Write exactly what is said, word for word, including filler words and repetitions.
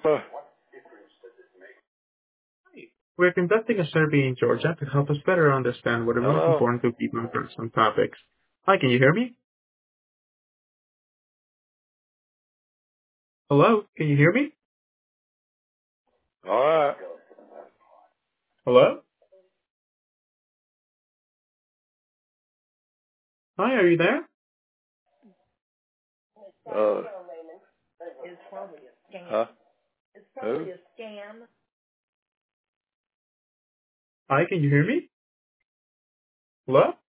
Huh. We're conducting a survey in Georgia to help us better understand what is most Hello? important to people on some topics. Hi, can you hear me? Hello, can you hear me? Alright. Hello? Hi, are you there? Uh, huh? Who? Hi, can you hear me? Hello?